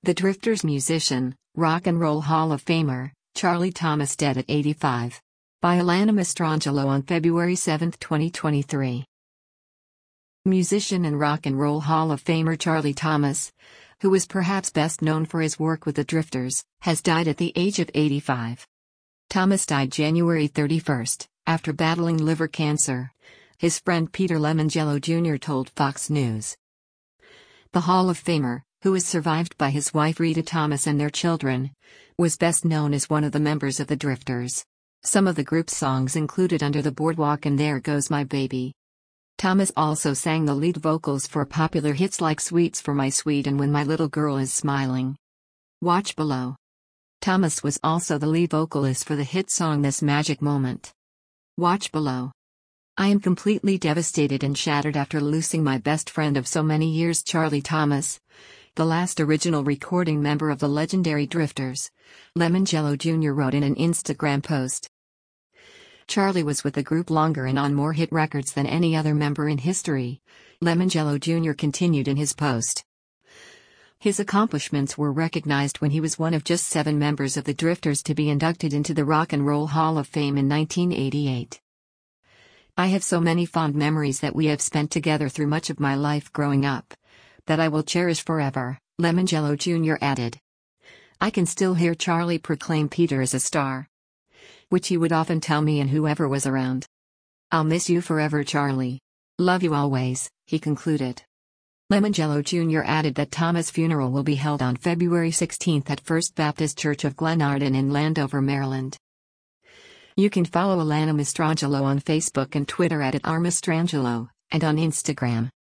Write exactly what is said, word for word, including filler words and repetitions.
The Drifters musician, Rock and Roll Hall of Famer, Charlie Thomas dead at eighty-five. By Alana Mastrangelo on February seventh, twenty twenty-three. Musician and Rock and Roll Hall of Famer Charlie Thomas, who is perhaps best known for his work with the Drifters, has died at the age of eighty-five. Thomas died January thirty-first, after battling liver cancer. His friend Peter Lemongello Junior told Fox News. The Hall of Famer, who is survived by his wife Rita Thomas and their children, was best known as one of the members of the Drifters. Some of the group's songs included Under the Boardwalk and There Goes My Baby. Thomas also sang the lead vocals for popular hits like Sweets for My Sweet and When My Little Girl Is Smiling. Watch below. Thomas was also the lead vocalist for the hit song This Magic Moment. Watch below. I am completely devastated and shattered after losing my best friend of so many years, Charlie Thomas, the last original recording member of the legendary Drifters, Lemongello Junior wrote in an Instagram post. Charlie was with the group longer and on more hit records than any other member in history, Lemongello Junior continued in his post. His accomplishments were recognized when he was one of just seven members of the Drifters to be inducted into the Rock and Roll Hall of Fame in nineteen eighty-eight. I have so many fond memories that we have spent together through much of my life growing up, that I will cherish forever, Lemongello Junior added. I can still hear Charlie proclaim Peter as a star, which he would often tell me and whoever was around. I'll miss you forever, Charlie. Love you always, he concluded. Lemongello Junior added that Thomas' funeral will be held on February sixteenth at First Baptist Church of Glenarden in Landover, Maryland. You can follow Alana Mastrangelo on Facebook and Twitter at, at r mastrangelo, and on Instagram.